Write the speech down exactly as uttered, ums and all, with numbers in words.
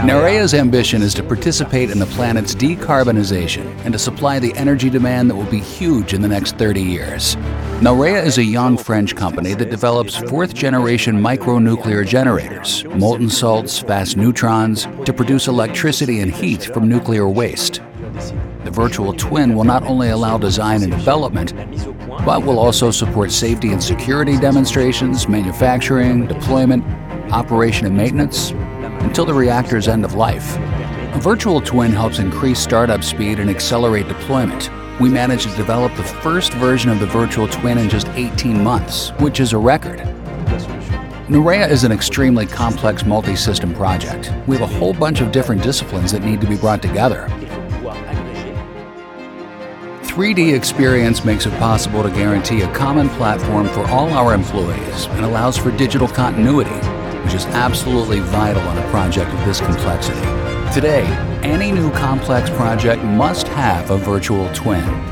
Narea's ambition is to participate in the planet's decarbonization and to supply the energy demand that will be huge in the next thirty years. Narea is a young French company that develops fourth-generation micronuclear generators, molten salts, fast neutrons, to produce electricity and heat from nuclear waste. The virtual twin will not only allow design and development, but will also support safety and security demonstrations, manufacturing, deployment, operation and maintenance, until the reactor's end of life. A virtual twin helps increase startup speed and accelerate deployment. We managed to develop the first version of the virtual twin in just eighteen months, which is a record. Narea is an extremely complex multi-system project. We have a whole bunch of different disciplines that need to be brought together. three D Experience makes it possible to guarantee a common platform for all our employees and allows for digital continuity, which is absolutely vital on a project of this complexity. Today, any new complex project must have a virtual twin.